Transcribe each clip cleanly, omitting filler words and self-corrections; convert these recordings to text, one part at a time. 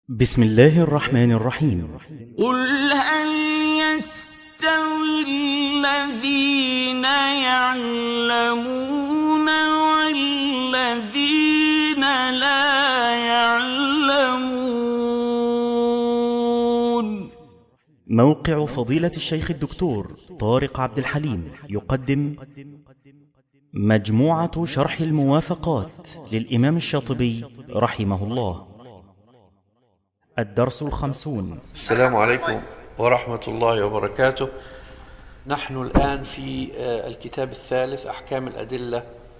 بسم الله الرحمن الرحيم. قل هل يستوي الذين يعلمون والذين لا يعلمون؟ موقع فضيلة الشيخ الدكتور طارق عبد الحليم يقدم مجموعة شرح الموافقات للإمام الشاطبي رحمه الله. الدرس 50. السلام عليكم ورحمة الله وبركاته. نحن الآن في الكتاب الثالث، أحكام الأدلة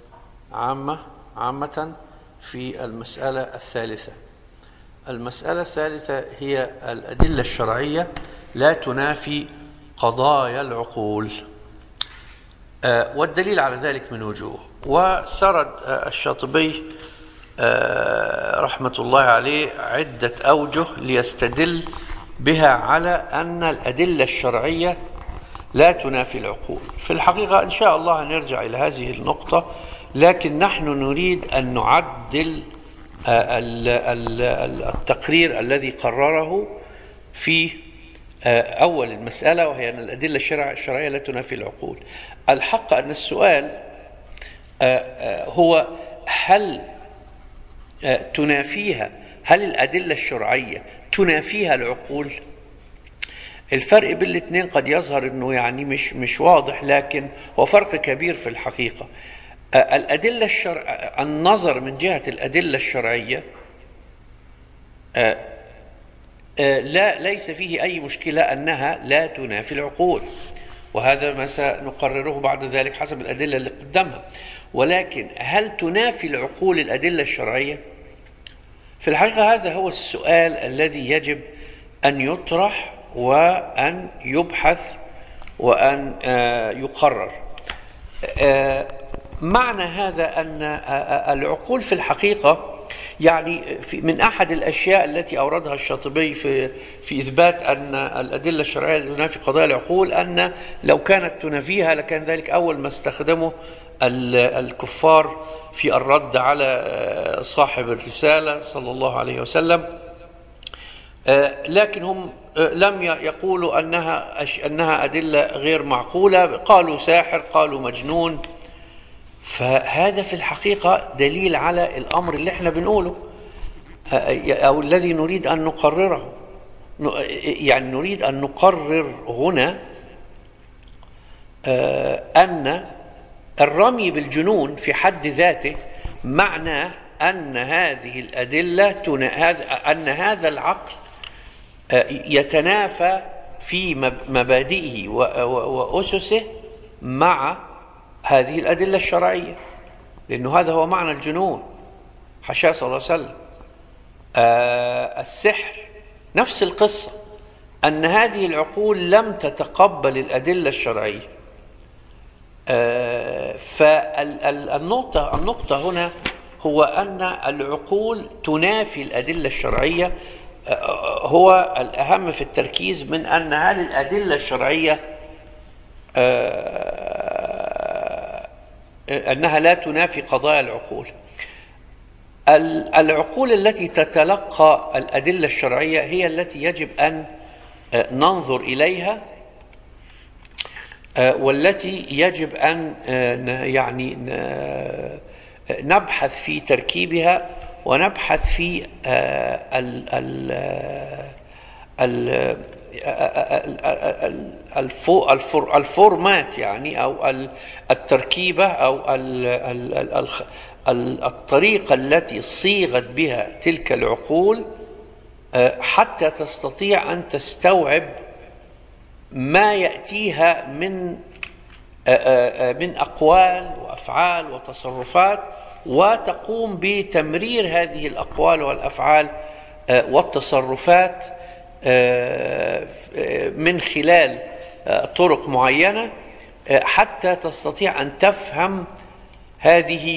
عامة في المسألة الثالثة. المسألة الثالثة هي الأدلة الشرعية لا تنافي قضايا العقول، والدليل على ذلك من وجوه. وسرد الشاطبي رحمة الله عليه عدة أوجه ليستدل بها على أن الأدلة الشرعية لا تنافي العقول. في الحقيقة إن شاء الله نرجع إلى هذه النقطة، لكن نحن نريد أن نعدل التقرير الذي قرره في أول المسألة، وهي أن الأدلة الشرعية لا تنافي العقول. الحق أن السؤال هو هل الأدلة الشرعية تنافيها العقول؟ الفرق بين الاثنين قد يظهر أنه يعني مش واضح، لكن هو فرق كبير في الحقيقة. الأدلة النظر من جهة الأدلة الشرعية ليس فيه أي مشكلة أنها لا تنافي العقول، وهذا ما سنقرره بعد ذلك حسب الأدلة اللي قدامها. ولكن هل تنافي العقول الأدلة الشرعية؟ في الحقيقة هذا هو السؤال الذي يجب أن يطرح وأن يبحث وأن يقرر. معنى هذا أن العقول في الحقيقة يعني من أحد الأشياء التي أوردها الشاطبي في إثبات أن الأدلة الشرعية تنافي قضايا العقول، أن لو كانت تنافيها لكان ذلك أول ما استخدمه الكفار في الرد على صاحب الرسالة صلى الله عليه وسلم. لكن هم لم يقولوا أنها أدلة غير معقولة، قالوا ساحر، قالوا مجنون. فهذا في الحقيقة دليل على الأمر اللي احنا بنقوله أو الذي نريد أن نقرره. يعني نريد أن نقرر هنا أن الرمي بالجنون في حد ذاته معناه أن هذه الأدلة أن هذا العقل يتنافى في مبادئه وأسسه مع هذه الأدلة الشرعية، لأنه هذا هو معنى الجنون. حاشاه صلى الله عليه وسلم. السحر نفس القصة، أن هذه العقول لم تتقبل الأدلة الشرعية. فالنقطة هنا هو أن العقول تنافي الأدلة الشرعية. هو الأهم في التركيز من أن هل الأدلة الشرعية أنها لا تنافي قضايا العقول. العقول التي تتلقى الأدلة الشرعية هي التي يجب أن ننظر إليها، والتي يجب أن يعني نبحث في تركيبها، ونبحث في الفورمات، يعني أو التركيبة أو الطريقة التي صيغت بها تلك العقول حتى تستطيع أن تستوعب ما يأتيها من أقوال وأفعال وتصرفات، وتقوم بتمرير هذه الأقوال والأفعال والتصرفات من خلال طرق معينة حتى تستطيع أن تفهم هذه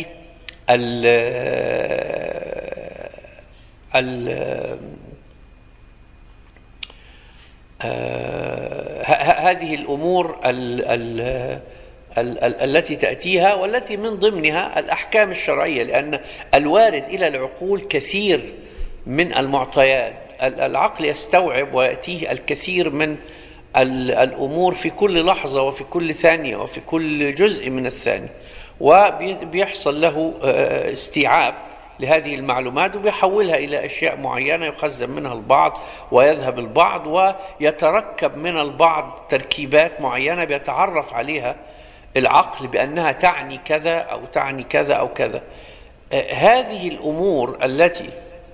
هذه الأمور التي تأتيها، والتي من ضمنها الأحكام الشرعية، لأن الوارد إلى العقول كثير من المعطيات العقل يستوعب ويأتيه الكثير من الأمور في كل لحظة وفي كل ثانية وفي كل جزء من الثانية، وبيحصل له استيعاب لهذه المعلومات وبيحولها إلى أشياء معينة يخزن منها البعض ويذهب البعض، ويتركب من البعض تركيبات معينة بيتعرف عليها العقل بأنها تعني كذا أو تعني كذا أو كذا. هذه الأمور التي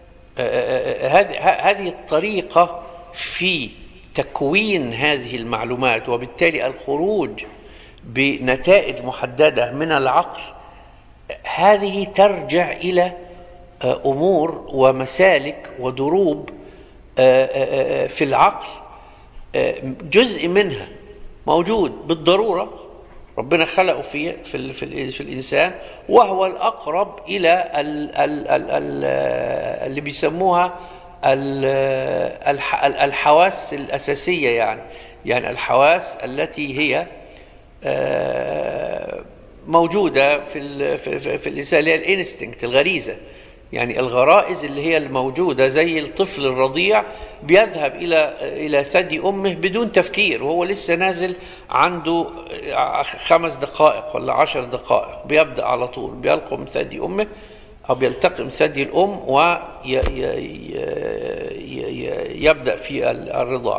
هذه الطريقة في تكوين هذه المعلومات وبالتالي الخروج بنتائج محددة من العقل، هذه ترجع إلى أمور ومسالك ودروب في العقل، جزء منها موجود بالضرورة، ربنا خلقه في الإنسان، وهو الأقرب إلى اللي بيسموها الحواس الأساسية، يعني الحواس التي هي موجودة في الإنسان، اللي هي الانستنكت، الغريزة، يعني الغرائز اللي هي الموجودة زي الطفل الرضيع بيذهب إلى ثدي أمه بدون تفكير، وهو لسه نازل عنده 5 دقائق ولا 10 دقائق، بيبدأ على طول بيلقم ثدي أمه أو بيلتقم ثدي الأم ويبدأ في الرضاع.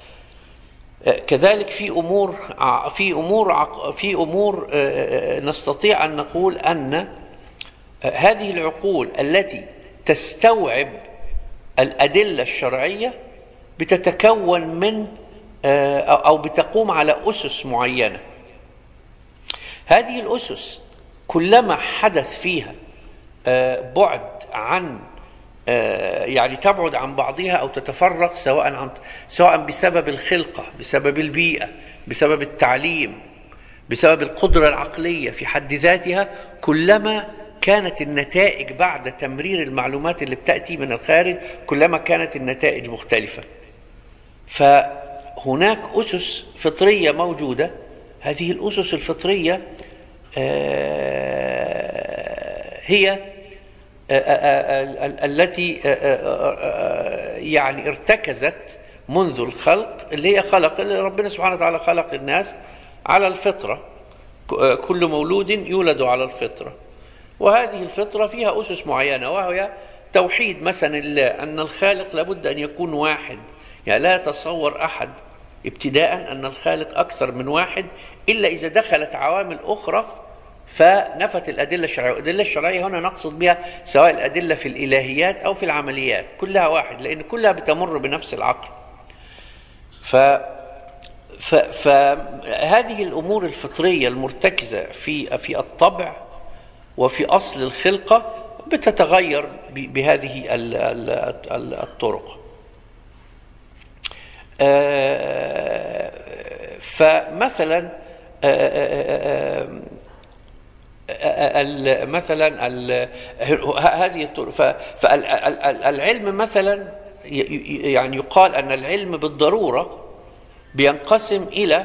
كذلك في أمور نستطيع أن نقول أن هذه العقول التي تستوعب الأدلة الشرعية بتتكون من أو بتقوم على أسس معينة. هذه الأسس كلما حدث فيها بعد عن يعني تبعد عن بعضها أو تتفرق، سواء بسبب الخلقة، بسبب البيئة، بسبب التعليم، بسبب القدرة العقلية في حد ذاتها، كلما كانت النتائج بعد تمرير المعلومات اللي بتأتي من الخارج كلما كانت النتائج مختلفة. فهناك أسس فطرية موجودة، هذه الأسس الفطرية هي التي يعني ارتكزت منذ الخلق، اللي هي اللي ربنا سبحانه وتعالى خلق الناس على الفطرة، كل مولود يولد على الفطرة، وهذه الفطرة فيها أسس معينة، وهي توحيد مثلا الله، أن الخالق لابد أن يكون واحد، يعني لا يتصور أحد ابتداء أن الخالق أكثر من واحد إلا إذا دخلت عوامل أخرى فنفت الأدلة الشرعية. الأدلة الشرعية هنا نقصد بها سواء الأدلة في الإلهيات أو في العمليات، كلها واحد، لأن كلها بتمر بنفس العقل. فهذه الأمور الفطرية المرتكزة في الطبع وفي أصل الخلقة بتتغير بهذه الطرق. فمثلا هذه الطرق، فالعلم مثلا يعني يقال أن العلم بالضرورة بينقسم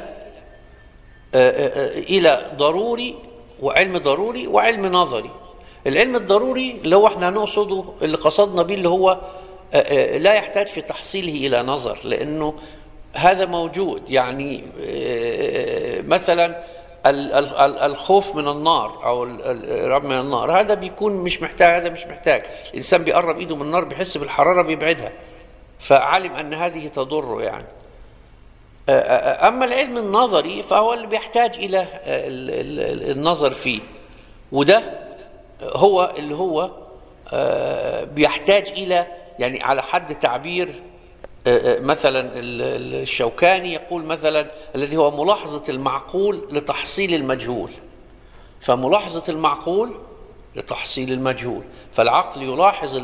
إلى ضروري وعلم ضروري وعلم نظري. العلم الضروري اللي هو احنا نقصده، اللي قصدنا به، اللي هو لا يحتاج في تحصيله إلى نظر، لأنه هذا موجود. يعني مثلا الخوف من النار أو الرعب من النار، هذا بيكون مش محتاج، هذا مش محتاج. الإنسان بيقرب إيده من النار بيحس بالحرارة بيبعدها، فعلم أن هذه تضره يعني. أما العلم النظري فهو اللي بيحتاج إلى النظر فيه، وده هو اللي هو بيحتاج إلى، يعني على حد تعبير مثلا الشوكاني يقول مثلا الذي هو ملاحظة المعقول لتحصيل المجهول. فملاحظة المعقول لتحصيل المجهول، فالعقل يلاحظ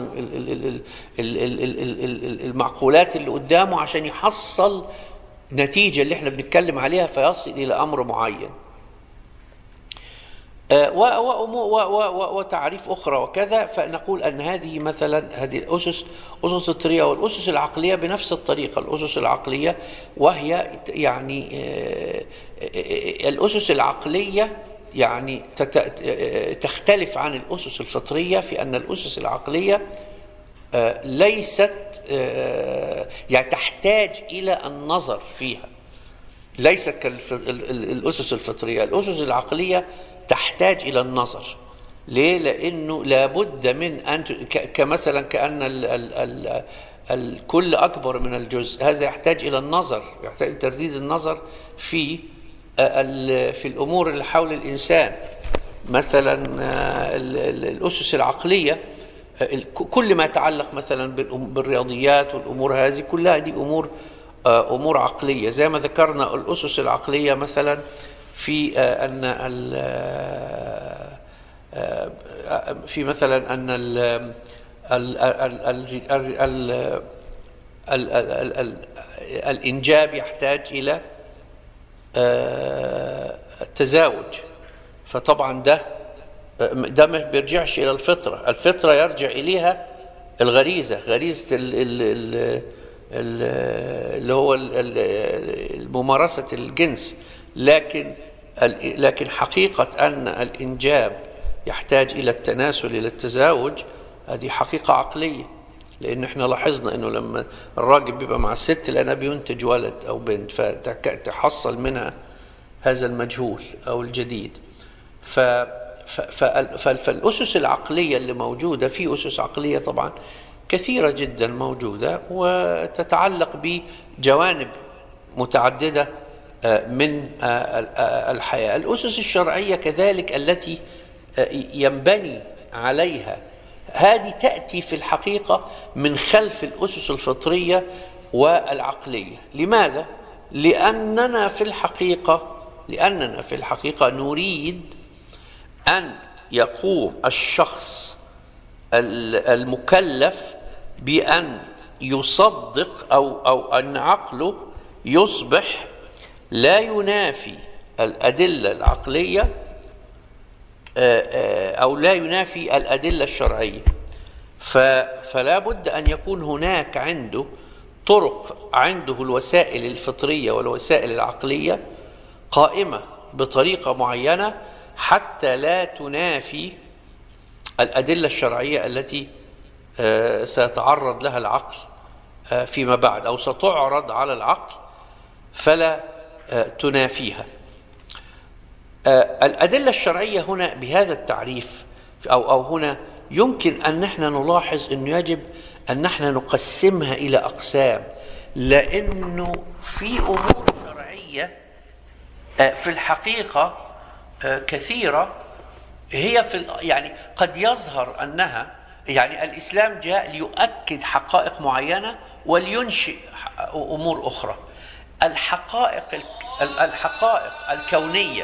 المعقولات اللي قدامه عشان يحصل نتيجة اللي احنا بنتكلم عليها، فيصل إلى أمر معين. وتعريف أخرى وكذا. فنقول أن هذه مثلا هذه الأسس، أسس الفطرية والأسس العقلية بنفس الطريقة. الأسس العقلية وهي يعني الأسس العقلية يعني تختلف عن الأسس الفطرية في أن الأسس العقلية ليست يعني تحتاج إلى النظر فيها، ليست كالأسس الفطرية. الأسس العقلية تحتاج إلى النظر. ليه؟ لأنه لابد من أن كمثلا كأن الكل أكبر من الجزء، هذا يحتاج إلى النظر، يحتاج ترديد النظر في الأمور اللي حول الإنسان. مثلا الأسس العقلية كل ما يتعلق مثلا بالرياضيات والأمور هذه كلها دي أمور عقلية، زي ما ذكرنا الأسس العقلية مثلا في أن في مثلا أن الإنجاب يحتاج إلى التزاوج، فطبعا ده ما بيرجعش إلى الفطرة. الفطرة يرجع إليها غريزة اللي هو ممارسة الجنس، لكن حقيقة أن الإنجاب يحتاج إلى التناسل إلى التزاوج، هذه حقيقة عقلية. لأن احنا لاحظنا أنه لما الراجل بيبقى مع الست لأنها بينتج ولد أو بنت، فتحصل منها هذا المجهول أو الجديد. فالأسس العقلية اللي موجودة، في أسس عقلية طبعا كثيرة جدا موجودة وتتعلق بجوانب متعددة من الحياة. الأسس الشرعية كذلك التي ينبني عليها، هذه تأتي في الحقيقة من خلف الأسس الفطرية والعقلية. لماذا؟ لأننا في الحقيقة نريد أن يقوم الشخص المكلف بأن يصدق أو أن عقله يصبح لا ينافي الأدلة العقلية أو لا ينافي الأدلة الشرعية. فلا بد أن يكون هناك عنده طرق، عنده الوسائل الفطرية والوسائل العقلية قائمة بطريقة معينة حتى لا تنافي الأدلة الشرعية التي سيتعرض لها العقل فيما بعد، أو ستعرض على العقل فلا تنافيها. الأدلة الشرعية هنا بهذا التعريف أو هنا يمكن أن نحن نلاحظ أنه يجب أن نحن نقسمها إلى أقسام، لأنه في أمور شرعية في الحقيقة كثيرة هي يعني قد يظهر أنها يعني الإسلام جاء ليؤكد حقائق معينة ولينشئ أمور أخرى. الحقائق الكونية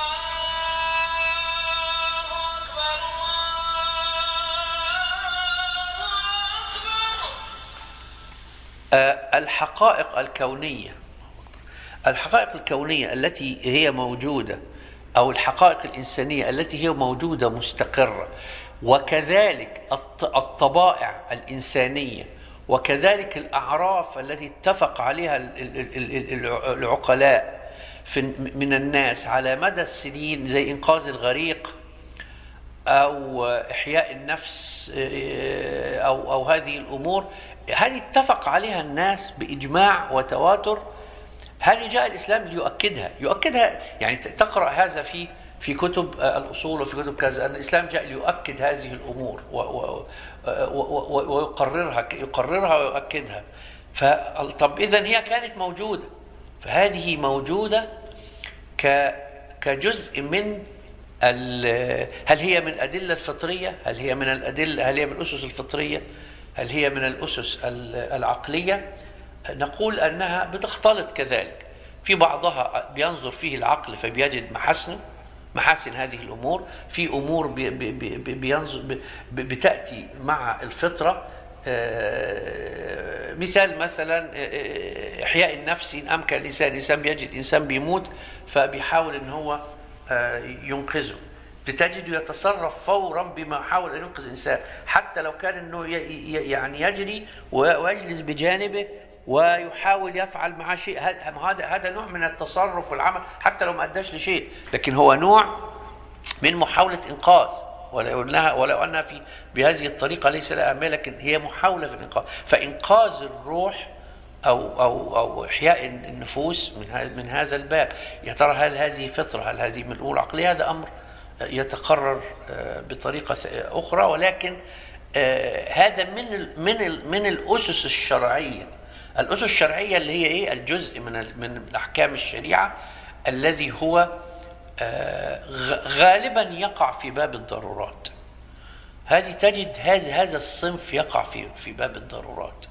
الحقائق الكونية التي هي موجودة، أو الحقائق الإنسانية التي هي موجودة مستقرة، وكذلك الطبائع الإنسانية، وكذلك الأعراف التي اتفق عليها العقلاء من الناس على مدى السنين، زي إنقاذ الغريق أو إحياء النفس أو هذه الأمور، هذه اتفق عليها الناس بإجماع وتواتر. هذه جاء الإسلام ليؤكدها. يعني تقرأ هذا في كتب الأصول وفي كتب كذا، أن الإسلام جاء ليؤكد هذه الأمور ويقررها ويؤكدها. طب إذن هي كانت موجودة، فهذه موجودة كجزء من هل هي من الأدلة الفطرية؟ هل هي من الأسس الفطرية؟ هل هي من الأسس العقلية؟ نقول أنها بتختلط كذلك. في بعضها بينظر فيه العقل فبيجد محاسن هذه الأمور، في أمور بتأتي مع الفطرة. مثلا إحياء النفس، إن أمكن الإنسان بيجد إنسان بيموت فبيحاول إن هو ينقذه، بتجده يتصرف فورا بما حاول أن ينقذ إنسان، حتى لو كان إنه يعني يجري ويجلس بجانبه ويحاول يفعل معه شيء. هذا نوع من التصرف والعمل حتى لو ما أداش لشيء، لكن هو نوع من محاولة إنقاذ. ولو أنها بهذه الطريقة ليس لها أهمية، لكن هي محاولة في الإنقاذ. فإنقاذ الروح أو إحياء النفوس من هذا الباب. يا ترى هل هذه فطرة؟ هل هذه من الأمور العقلية؟ هذا أمر يتقرر بطريقة أخرى، ولكن هذا من الأسس الشرعية. الأسس الشرعية اللي هي إيه؟ الجزء من أحكام الشريعة الذي هو غالبا يقع في باب الضرورات. هذه تجد هذا الصنف يقع في باب الضرورات.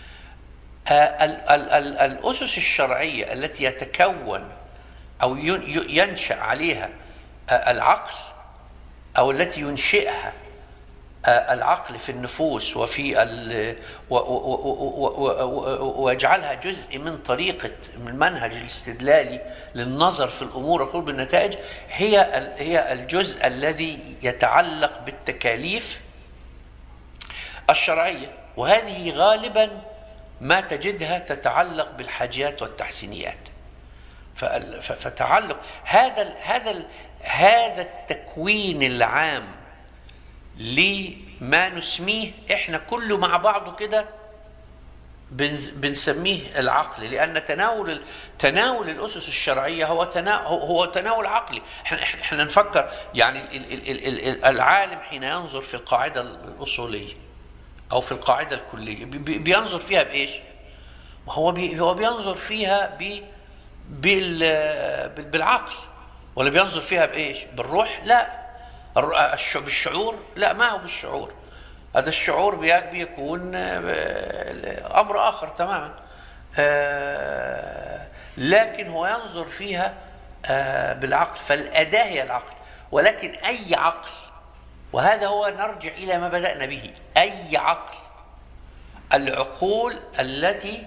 الأسس الشرعية التي يتكون أو ينشأ عليها العقل، أو التي ينشئها العقل في النفوس ويجعلها جزء من طريقة من المنهج الاستدلالي للنظر في الأمور وقرب النتائج، هي الجزء الذي يتعلق بالتكاليف الشرعية، وهذه غالبا ما تجدها تتعلق بالحاجيات والتحسينيات. فتعلق هذا التكوين العام لما نسميه احنا كله مع بعضه كده بنسميه العقل، لان تناول الاسس الشرعيه هو تناول عقلي. احنا نفكر يعني العالم حين ينظر في القاعده الاصوليه او في القاعده الكليه بينظر فيها بايش؟ هو بينظر فيها بالعقل، ولا بينظر فيها بايش؟ بالروح؟ لا. بالشعور؟ لا، ما هو بالشعور. هذا الشعور بيكون امر اخر تماما. لكن هو ينظر فيها بالعقل، فالاداه هي العقل. ولكن اي عقل، وهذا هو نرجع الى ما بدانا به، اي عقل، العقول التي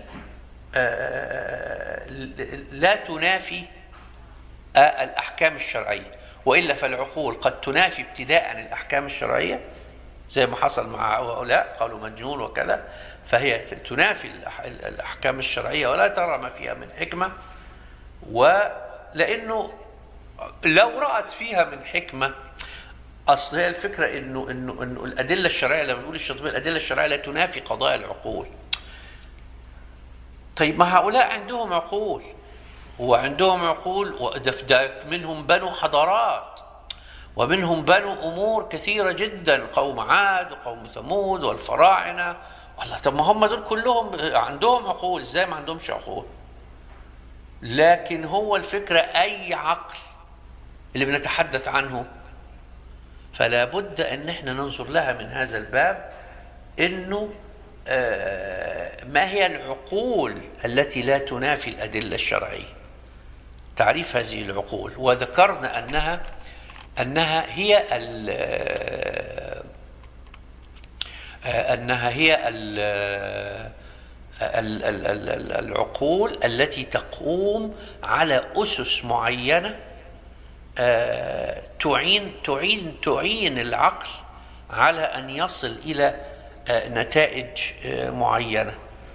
لا تنافي الأحكام الشرعية، وإلا فالعقول قد تنافي ابتداء الأحكام الشرعية زي ما حصل مع هؤلاء قالوا مجنون وكذا، فهي تنافي الأحكام الشرعية ولا ترى ما فيها من حكمة. ولأنه لو رأت فيها من حكمة، أصل هي الفكرة إنه الأدلة الشرعية، لما بنقول الشاطبية الأدلة الشرعية لا تنافي قضايا العقول. طيب ما هؤلاء عندهم عقول، وعندهم عقول، وده منهم بنوا حضارات، ومنهم بنوا أمور كثيرة جدا، قوم عاد وقوم ثمود والفراعنة. والله طب ما هم دول كلهم عندهم عقول، ازاي ما عندهمش عقول؟ لكن هو الفكرة أي عقل اللي بنتحدث عنه فلا بد أن احنا ننظر لها من هذا الباب، إنه ما هي العقول التي لا تنافي الأدلة الشرعية. تعريف هذه العقول، وذكرنا أنها هي العقول التي تقوم على أسس معينة تعين العقل على أن يصل إلى نتائج معينة،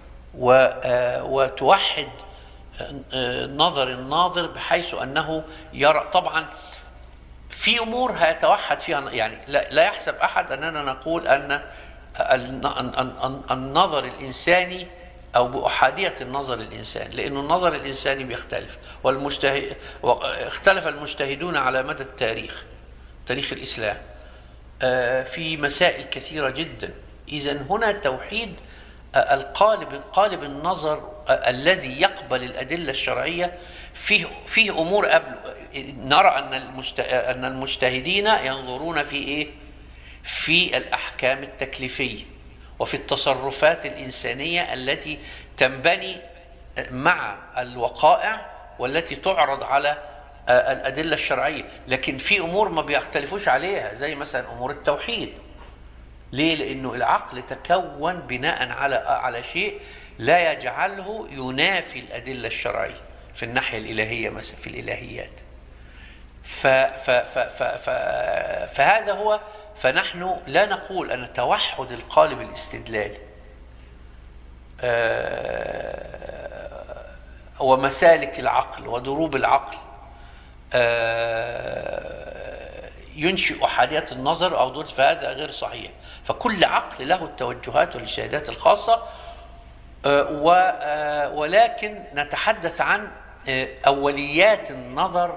وتوحد نظر الناظر بحيث أنه يرى. طبعا في أمور هيتوحد فيها، يعني لا يحسب أحد أننا نقول أن النظر الإنساني أو بأحادية النظر الإنساني، لأن النظر الإنساني بيختلف، واختلف المجتهدون على مدى تاريخ الإسلام في مسائل كثيرة جدا. إذن هنا توحيد قالب النظر الذي يقبل الأدلة الشرعية فيه أمور قبل. نرى أن المجتهدين ينظرون في إيه؟ في الأحكام التكليفية وفي التصرفات الإنسانية التي تنبني مع الوقائع والتي تعرض على الأدلة الشرعية. لكن في أمور ما بيختلفوش عليها، زي مثلا أمور التوحيد. ليه؟ لأنه العقل تكون بناء على شيء لا يجعله ينافي الأدلة الشرعية في الناحية الإلهية، مثلا في الإلهيات. فهذا هو. فنحن لا نقول أن توحد القالب الاستدلالي ومسالك العقل ودروب العقل ينشئ أحادية النظر أو ضد، فهذا غير صحيح. فكل عقل له التوجهات والاجتهادات الخاصة، ولكن نتحدث عن أوليات النظر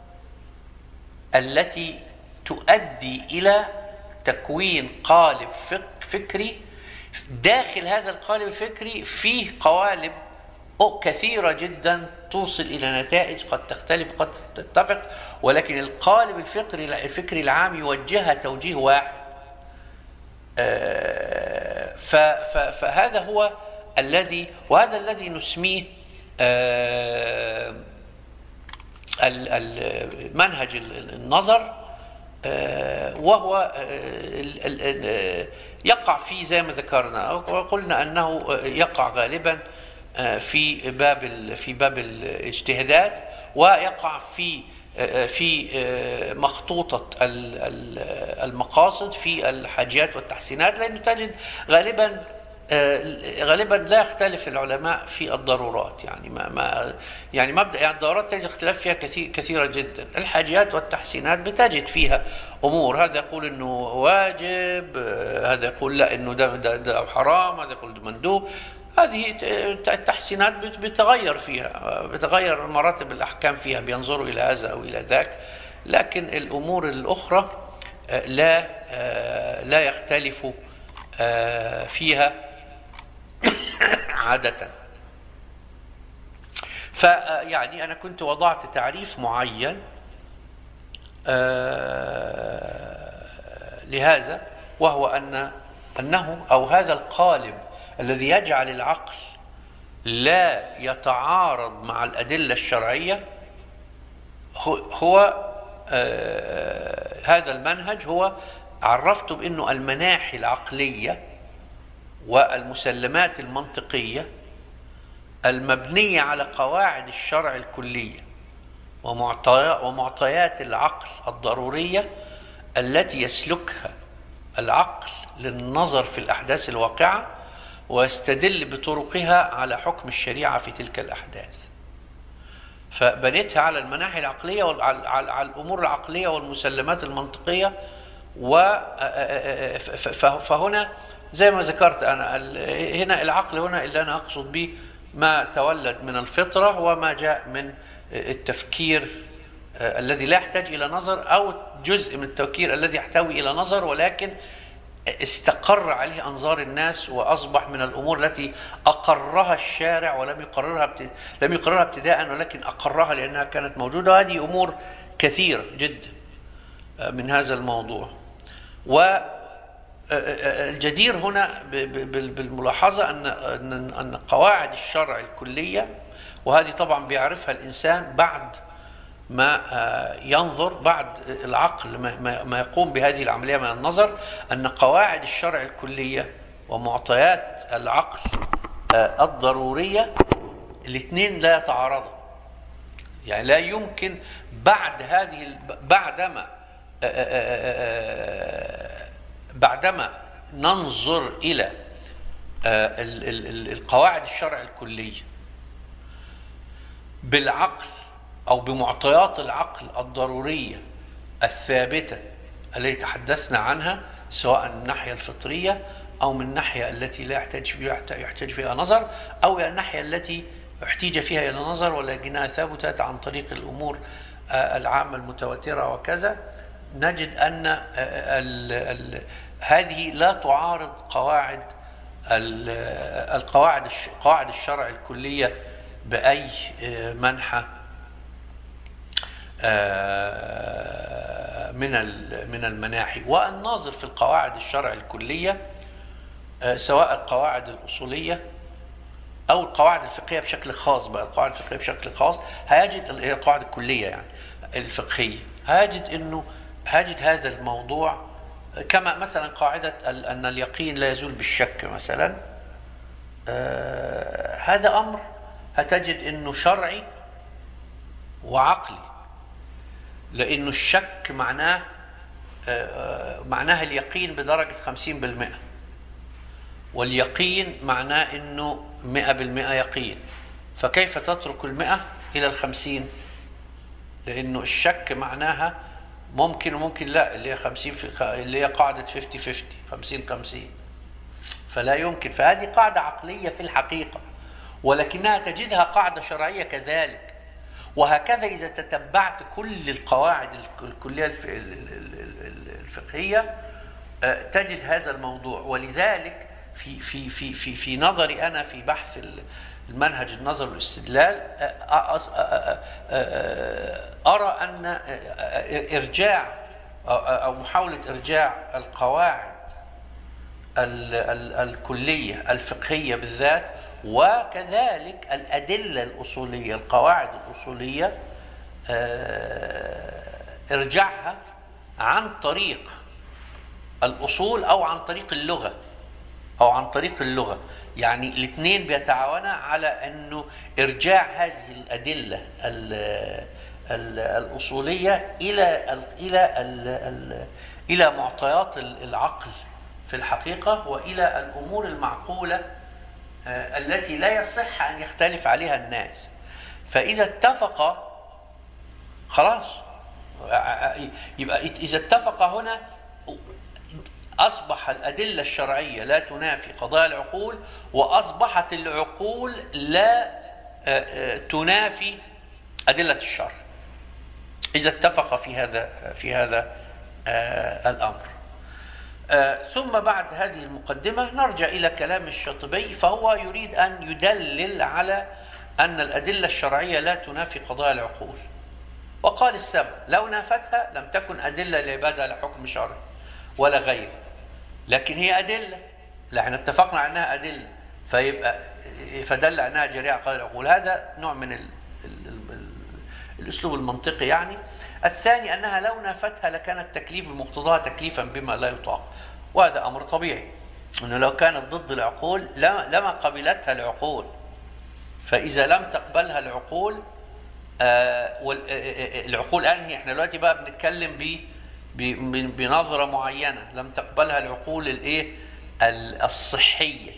التي تؤدي إلى تكوين قالب فكري. داخل هذا القالب الفكري فيه قوالب كثيرة جدا توصل إلى نتائج قد تختلف قد تتفق، ولكن القالب الفكري العام يوجهها توجيه واحد. فهذا هو وهذا الذي نسميه منهج النظر، وهو يقع فيه زي ما ذكرنا وقلنا أنه يقع غالبا في باب الاجتهادات، ويقع في مخطوطة المقاصد في الحاجيات والتحسينات، لأنه تجد غالبا لا يختلف العلماء في الضرورات. يعني مبدأ الضرورات تجد اختلاف فيها كثيرة جدا. الحاجيات والتحسينات بتجد فيها أمور، هذا يقول إنه واجب، هذا يقول لا إنه ده حرام، هذا يقول ده مندوب. هذه التحسينات بتغير مراتب الأحكام فيها، بينظروا إلى هذا أو إلى ذاك. لكن الأمور الأخرى لا يختلف فيها عادة. فيعني أنا كنت وضعت تعريف معين لهذا، وهو أنه أو هذا القالب الذي يجعل العقل لا يتعارض مع الأدلة الشرعية هو هذا المنهج. هو عرفته بأنه المناحي العقلية والمسلمات المنطقية المبنية على قواعد الشرع الكلية ومعطيات العقل الضرورية التي يسلكها العقل للنظر في الأحداث الواقعة ويستدل بطرقها على حكم الشريعة في تلك الأحداث. فبنيتها على المناحي العقلية وعلى الأمور العقلية والمسلمات المنطقية. فهنا زي ما ذكرت أنا، هنا العقل هنا اللي أنا أقصد به ما تولد من الفطرة وما جاء من التفكير الذي لا يحتاج إلى نظر، أو جزء من التفكير الذي يحتوي إلى نظر ولكن استقر عليه أنظار الناس، وأصبح من الأمور التي أقرها الشارع ولم يقررها ابتداء، ولكن أقرها لأنها كانت موجودة. وهذه أمور كثيرة جدا من هذا الموضوع. والجدير هنا بالملاحظة أن قواعد الشرع الكلية، وهذه طبعا بيعرفها الإنسان بعد ما ينظر، بعد العقل ما يقوم بهذه العملية من النظر، أن قواعد الشرع الكلية ومعطيات العقل الضرورية الاثنين لا يتعارضا. يعني لا يمكن بعدما ننظر إلى القواعد الشرع الكلية بالعقل أو بمعطيات العقل الضرورية الثابتة التي تحدثنا عنها، سواء من الناحية الفطرية أو من الناحية التي لا يحتاج فيها نظر، أو الناحية التي احتاج فيها إلى نظر ولكنها ثابتت عن طريق الأمور العامة المتواترة وكذا، نجد أن هذه لا تعارض قواعد الشرع الكلية بأي منحى من المناحي. والناظر في القواعد الشرع الكلية سواء القواعد الأصولية أو القواعد الفقهية بشكل خاص، بقى القواعد الفقهية بشكل خاص هيجد هي القواعد الكلية يعني الفقهية، هيجد هذا الموضوع، كما مثلا قاعدة أن اليقين لا يزول بالشك مثلا. هذا أمر هتجد أنه شرعي وعقلي، لأنه الشك معناه اليقين بدرجة 50%، واليقين معناه أنه 100% يقين. فكيف تترك 100 إلى 50؟ لأنه الشك معناها ممكن وممكن لا، اللي هي 50 اللي هي قاعدة 50-50 50-50. فلا يمكن، فهذه قاعدة عقلية في الحقيقة، ولكنها تجدها قاعدة شرعية كذلك. وهكذا إذا تتبعت كل القواعد الكلية الفقهية تجد هذا الموضوع. ولذلك في نظري أنا في بحث المنهج النظر والاستدلال أرى أن إرجاع أو محاولة إرجاع القواعد الكلية الفقهية بالذات، وكذلك الأدلة الأصولية القواعد الأصولية، إرجاعها عن طريق الأصول أو عن طريق اللغة يعني الاثنين بيتعاونا على أنه إرجاع هذه الأدلة الأصولية إلى معطيات العقل في الحقيقة، وإلى الأمور المعقولة التي لا يصح أن يختلف عليها الناس. فإذا اتفق خلاص، يبقى إذا اتفق هنا أصبح الأدلة الشرعية لا تنافي قضايا العقول، وأصبحت العقول لا تنافي أدلة الشرع، إذا اتفق في هذا الأمر. ثم بعد هذه المقدمة نرجع إلى كلام الشاطبي، فهو يريد أن يدلل على أن الأدلة الشرعية لا تنافي قضايا العقول. وقال السبب: لو نافتها لم تكن أدلة لعبادة على حكم شرعي ولا غيره، لكن هي أدلة، لا احنا اتفقنا عنها أدلة، فدل عنها جريعة قضايا العقول. هذا نوع من الأسلوب المنطقي يعني. الثاني أنها لو نافتها لكان التكليف بمقتضاها تكليفا بما لا يطاق، وهذا أمر طبيعي، أنه لو كانت ضد العقول لما قبلتها العقول. فإذا لم تقبلها العقول، العقول أنهي، احنا دلوقتي بقى بنتكلم بنظرة معينة، لم تقبلها العقول الصحية،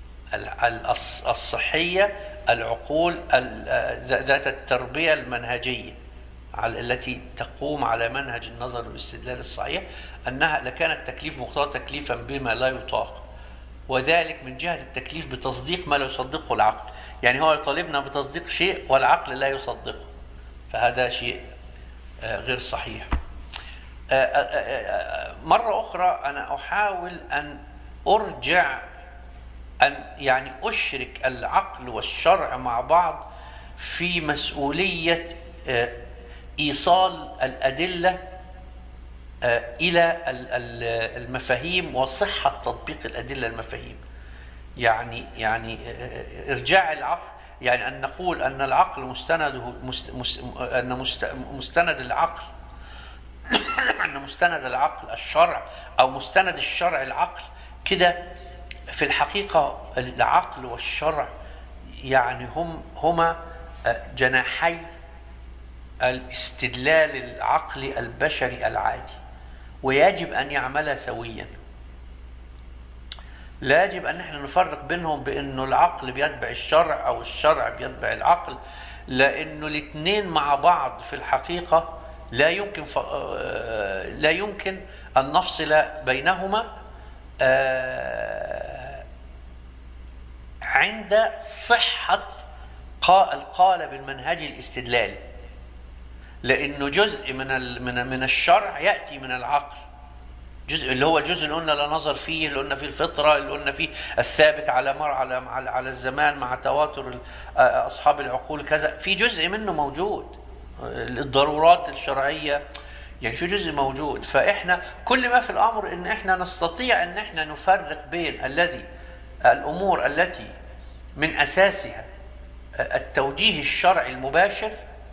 العقول ذات التربية المنهجية التي تقوم على منهج النظر والاستدلال الصحيح، أنها لكان التكليف مقتضى تكليفا بما لا يطاق، وذلك من جهة التكليف بتصديق ما لا يصدقه العقل. يعني هو يطالبنا بتصديق شيء والعقل لا يصدقه، فهذا شيء غير صحيح. مرة أخرى أنا أحاول أن أرجع يعني أشرك العقل والشرع مع بعض في مسؤولية إيصال الأدلة إلى المفاهيم وصحة تطبيق الأدلة المفاهيم. يعني إرجاع العقل، يعني أن نقول أن العقل مستند العقل أن مستند العقل الشرع، أو مستند الشرع العقل. كده في الحقيقة العقل والشرع يعني هما جناحي الاستدلال العقلي البشري العادي، ويجب أن يعملا سويا. لا يجب أن نحن نفرق بينهم بأنه العقل بيتبع الشرع أو الشرع بيتبع العقل، لأنه الاثنين مع بعض في الحقيقة لا يمكن أن نفصل بينهما عند صحة القالب المنهجي الاستدلالي، لأنه جزء من الشرع يأتي من العقل، جزء اللي هو الجزء اللي قلنا لا نظر فيه، اللي قلنا فيه الفطرة، اللي قلنا فيه الثابت على الزمان مع تواتر أصحاب العقول كذا، في جزء منه موجود. الضرورات الشرعية يعني في جزء موجود. فإحنا كل ما في الأمر إن إحنا نستطيع إن إحنا نفرق بين الأمور التي من أساسها التوجيه الشرعي المباشر،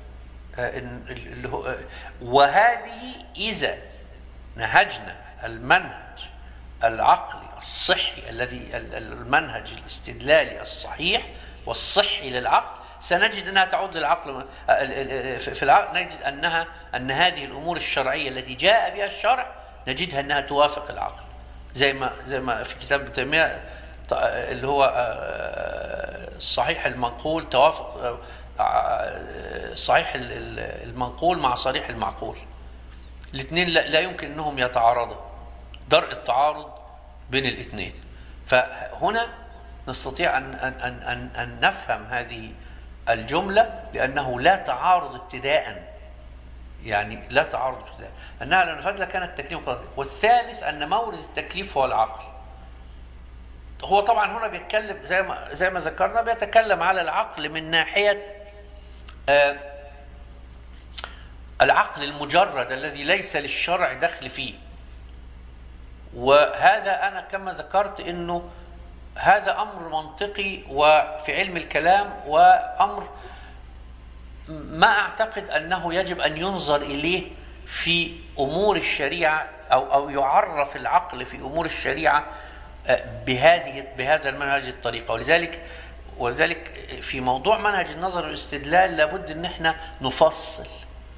وهذه إذا نهجنا المنهج العقلي الصحي الذي المنهج الاستدلالي الصحيح والصحي للعقل، سنجد أنها تعود للعقل. في العقل نجد أن هذه الأمور الشرعية التي جاء بها الشرع نجدها أنها توافق العقل، زي ما في كتاب ابن تيمية اللي هو صحيح المنقول توافق صحيح المنقول مع صريح المعقول. الاثنين لا يمكن أنهم يتعارضوا، درء التعارض بين الاثنين. فهنا نستطيع أن نفهم هذه الجملة لأنه لا تعارض ابتداء، يعني لا تعارض ابتداء، أنها لو نفذت لكان التكليف قدرا. والثالث أن مورد التكليف هو العقل. هو طبعا هنا بيتكلم زي ما ذكرنا، بيتكلم على العقل من ناحية العقل المجرد الذي ليس للشرع دخل فيه. وهذا أنا كما ذكرت أنه هذا أمر منطقي وفي علم الكلام، وأمر ما أعتقد أنه يجب أن ينظر إليه في أمور الشريعة أو يعرف العقل في أمور الشريعة بهذا المنهج الطريقة. ولذلك في موضوع منهج النظر والاستدلال لابد أن احنا نفصل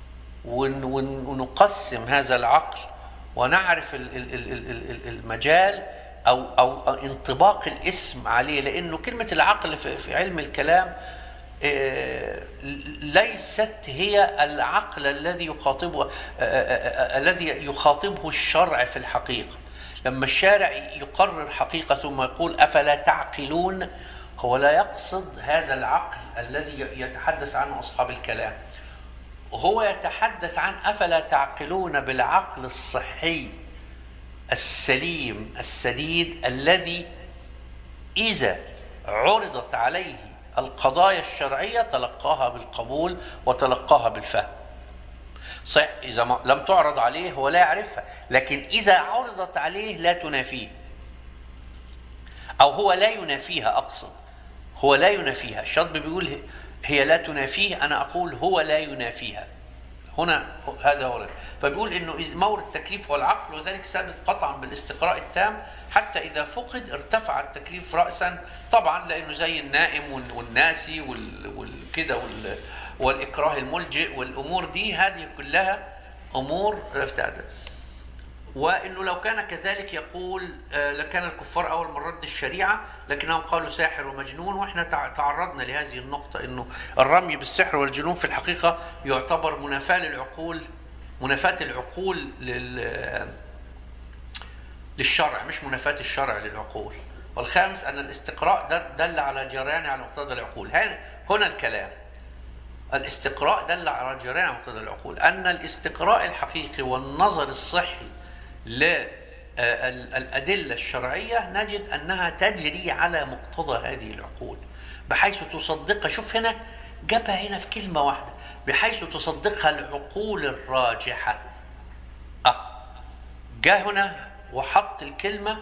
ونقسم هذا العقل ونعرف المجال أو انطباق الاسم عليه، لأنه كلمة العقل في علم الكلام ليست هي العقل الذي يخاطبه الشرع في الحقيقة. لما الشارع يقرر حقيقة ثم يقول أفلا تعقلون، هو لا يقصد هذا العقل الذي يتحدث عنه أصحاب الكلام، هو يتحدث عن أفلا تعقلون بالعقل الصحي السليم السديد الذي إذا عرضت عليه القضايا الشرعية تلقاها بالقبول وتلقاها بالفهم. صحيح إذا لم تعرض عليه هو لا يعرفها، لكن إذا عرضت عليه لا تنافيه، أو هو لا ينافيها. أقصد هو لا ينافيها. الشاطبي بيقول هي لا تنافيه، أنا أقول هو لا ينافيها. هنا هذا هو. فبيقول إنه مورد التكليف هو العقل، وذلك ثابت قطعا بالاستقراء التام، حتى إذا فقد ارتفع التكليف رأسا، طبعا لأنه زي النائم والناسي والكده والإكراه الملجئ والأمور دي، هذه كلها أمور افتعدت. وإنه لو كان كذلك يقول لكان الكفار أول من رد الشريعة، لكنهم قالوا ساحر ومجنون. وإحنا تعرضنا لهذه النقطة، إنه الرمي بالسحر والجنون في الحقيقة يعتبر منافاة العقول للشرع، مش منافاة الشرع للعقول. والخامس أن الاستقراء دل على جريان على مقتضى العقول. هنا الكلام، الاستقراء دل على جريان على مقتضى العقول، أن الاستقراء الحقيقي والنظر الصحي للأدلة الشرعية نجد أنها تجري على مقتضى هذه العقول، بحيث تصدقها. شوف هنا جابها هنا في كلمة واحدة، بحيث تصدقها العقول الراجحة. جاء هنا وحط الكلمة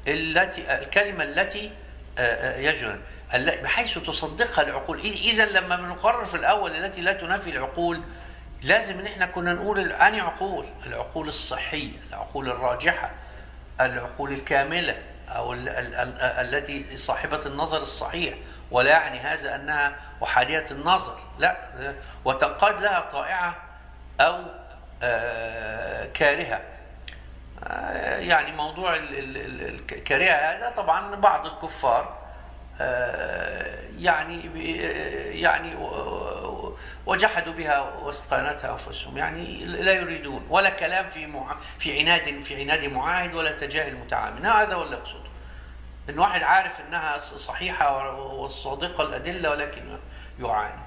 التي يجري بحيث تصدقها العقول. إذا لما بنقرر في الأول التي لا تنافي العقول، لازم ان احنا كنا نقول أنهي عقول؟ العقول الصحية، العقول الراجحة، العقول الكاملة، أو التي صاحبة النظر الصحيح. ولا يعني هذا أنها أحادية النظر، لا، وتنقاد لها طائعة أو كارهة. يعني موضوع الكارهة هذا طبعا بعض الكفار يعني وجحدوا بها واستقانتها انفسهم، يعني لا يريدون ولا كلام في عناد معاهد ولا تجاهل متعامل. هذا هو اللي يقصده، ان واحد عارف انها صحيحه والصادقه الادله ولكن يعاني،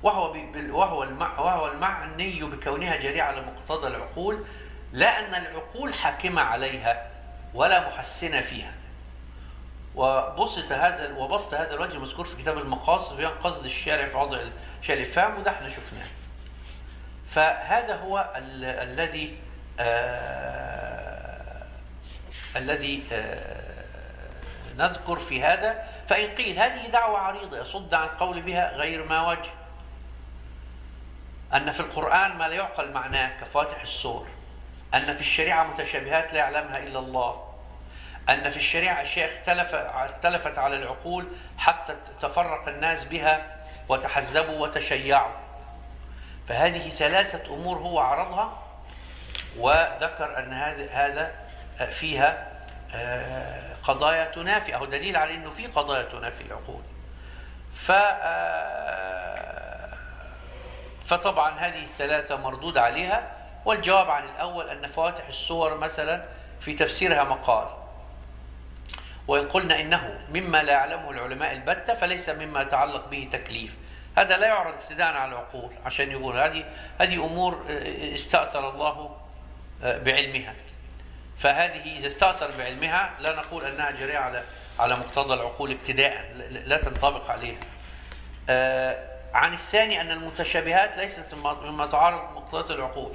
وهو المعني بكونها جريئه على مقتضى العقول، لا ان العقول حاكمه عليها ولا محسنه فيها. وبسط هذا الوجه المذكور في كتاب المقاصد في قصد الشارع في وضع شيء الافهام، وده احنا شفناه. فهذا هو الذي نذكر في هذا. فإن قيل هذه دعوة عريضة يصد عن القول بها غير ما وجه، أن في القرآن ما لا يعقل معناه كفواتح السور، أن في الشريعة متشابهات لا يعلمها إلا الله، أن في الشريعة أشياء اختلفت على العقول حتى تفرق الناس بها وتحزبوا وتشيعوا. فهذه ثلاثة أمور هو عرضها، وذكر أن هذا فيها قضايا تنافي، أو دليل على أنه في قضايا تنافي العقول. فطبعا هذه الثلاثة مردود عليها، والجواب عن الأول أن فواتح الصور مثلا في تفسيرها مقال، وإن قلنا إنه مما لا يعلمه العلماء البتة فليس مما يتعلق به تكليف. هذا لا يعرض ابتداء على العقول، عشان يقول هذه أمور استأثر الله بعلمها، فهذه إذا استأثر بعلمها لا نقول أنها جريئة على مقتضى العقول ابتداء، لا تنطبق عليها. عن الثاني أن المتشابهات ليست مما تعارض مقتضيات العقول،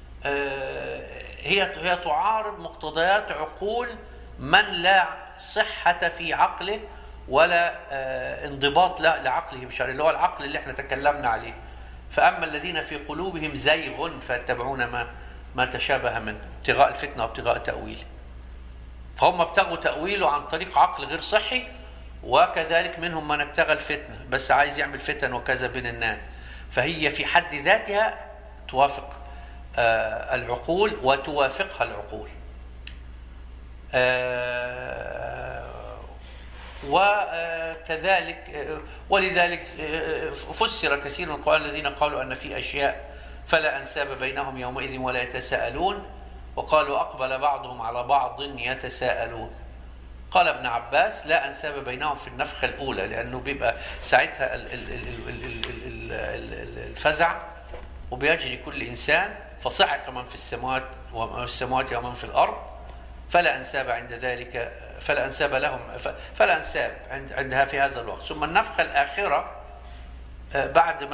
هي تعارض مقتضيات عقول من لا صحة في عقله ولا انضباط لعقله بشرع، اللي هو العقل اللي احنا تكلمنا عليه. فأما الذين في قلوبهم زيغ فيتبعون ما تشابه منه ابتغاء الفتنة وابتغاء تأويله، فهم ابتغوا تأويله عن طريق عقل غير صحي، وكذلك منهم من ابتغى الفتنة بس عايز يعمل فتن وكذا بين الناس. فهي في حد ذاتها توافق العقول وتوافقها العقول. وكذلك ولذلك فسر كثير من القرآن الذين قالوا أن في أشياء فلا أنساب بينهم يومئذ ولا يتساءلون، وقالوا أقبل بعضهم على بعض يتساءلون. قال ابن عباس لا أنساب بينهم في النفخة الأولى، لأنه بيبقى ساعتها الفزع وبيجري كل إنسان، فصعق من في السماوات ومن في الأرض، فلا أنساب عند ذلك، فلا أنساب لهم، فلا أنساب عندها في هذا الوقت. ثم النفخة الآخرة بعد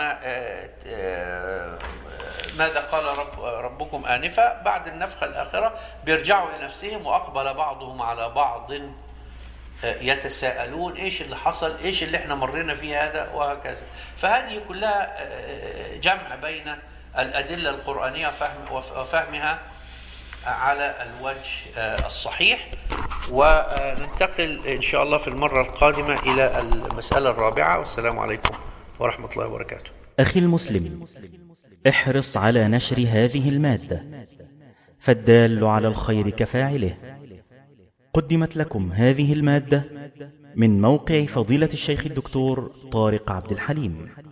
ماذا قال ربكم آنفا، بعد النفخة الآخرة بيرجعوا إلى نفسهم وأقبل بعضهم على بعض يتساءلون ايش اللي حصل، ايش اللي احنا مرينا فيه هذا، وهكذا. فهذه كلها جمع بين الأدلة القرآنية وفهمها على الوجه الصحيح. وننتقل إن شاء الله في المرة القادمة إلى المسألة الرابعة، والسلام عليكم ورحمة الله وبركاته. أخي المسلم، احرص على نشر هذه المادة، فالدال على الخير كفاعله. قدمت لكم هذه المادة من موقع فضيلة الشيخ الدكتور طارق عبد الحليم.